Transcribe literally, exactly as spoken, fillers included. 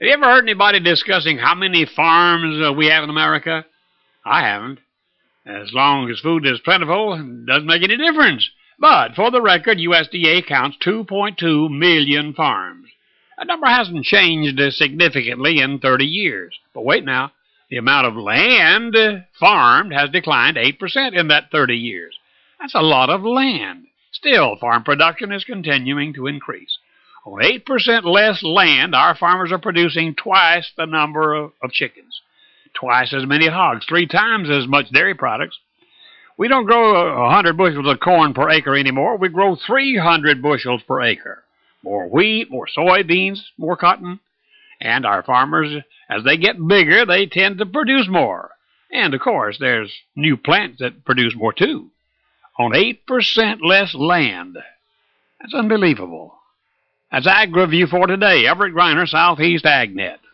Have you ever heard anybody discussing how many farms uh, we have in America? I haven't. As long as food is plentiful, it doesn't make any difference. But, for the record, U S D A counts two point two million farms. That number hasn't changed significantly in thirty years. But wait now, the amount of land farmed has declined eight percent in that thirty years. That's a lot of land. Still, farm production is continuing to increase. On eight percent less land, our farmers are producing twice the number of, of chickens, twice as many hogs, three times as much dairy products. We don't grow one hundred bushels of corn per acre anymore. We grow three hundred bushels per acre. More wheat, more soybeans, more cotton. And our farmers, as they get bigger, they tend to produce more. And, of course, there's new plants that produce more, too. On eight percent less land. That's unbelievable. That's Ag Review for today. Everett Griner, Southeast AgNet.